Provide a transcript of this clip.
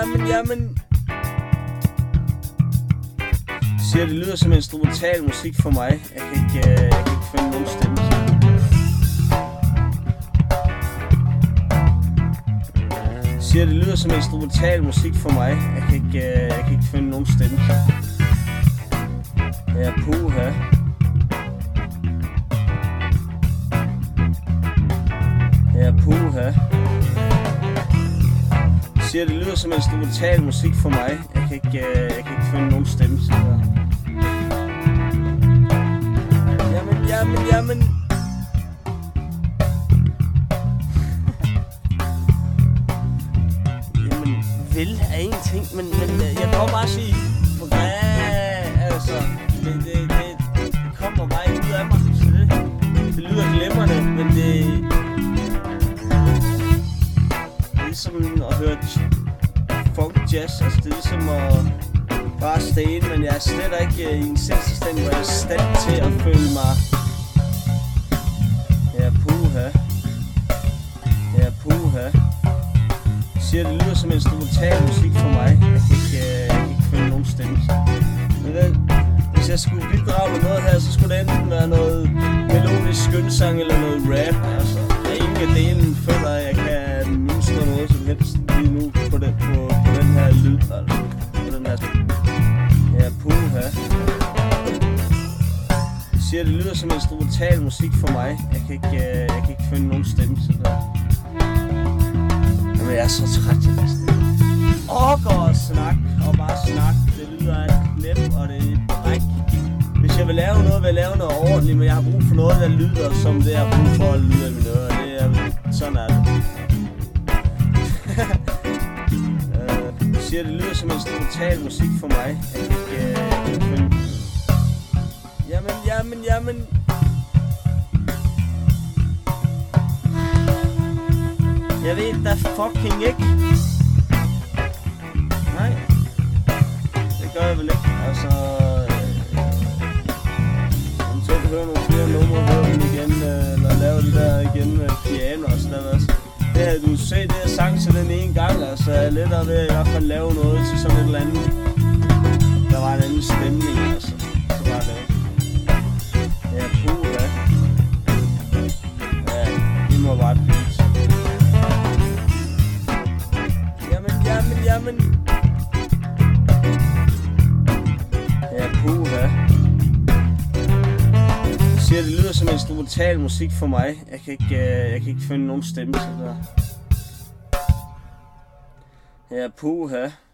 jamen. Siger, det lyder som instrumental musik for mig. Jeg kan ikke finde nogen stemme. Siger, det lyder som instrumental musik for mig. Jeg kan ikke finde nogen stemme. Ja, puha. Ja, puha. Siger, det lyder som instrumental musik for mig. Jeg kan ikke finde nogen stemme. Jamen. Jamen, vel er en ting, men jeg kan bare sige, for altså, det kommer bare ikke ud af mig, så det lyder glimrende, men det er ligesom at høre funk jazz, altså det er ligesom at bare stene, men jeg er slet ikke i en selvstand, hvor jeg er stand til at føle mig. Ja, puha. Siger, det lyder som instrumental musik for mig. Jeg kan ikke finde nogen stemme. Men hvis jeg skulle bidrage med noget her, så skulle det enten være noget melodisk skønsang eller noget rap. Altså, jeg ikke af delen føler, at jeg kan mønstre noget som helst lige nu på den her lyd. Altså, på den her. Ja, puha. Siger, det lyder som instrumental musik for mig. Jeg kan ikke finde nogen stemme. Jamen, jeg er så træt til det. Orker og snak, og bare snak. Det lyder af knæp, og det er bræk. Hvis jeg vil lave noget ordentligt, men jeg har brug for noget, der lyder som det, jeg har brug for at lyde i mine ører. Det er sådan er det. Siger, det lyder som instrumental musik for mig. Jeg kan ikke finde. Jamen. Jeg ved da fucking ikke. Nej. Det gør jeg vel ikke. Altså eventuelt høre nogle flere numre, høre dem igen, eller lave det der igen med piano og sådan noget. Det havde du set, det jeg sang til den ene gang. Altså jeg er lettere ved at i hvert fald lave noget til sådan et eller andet. Der var en anden stemning, altså. Så var det. Ja, puha. Ja, det må bare det. Jamen. Ja, puha. Siger, det lyder som instrumental musik for mig. Jeg kan ikke finde nogen stemme til det. Ja, puha.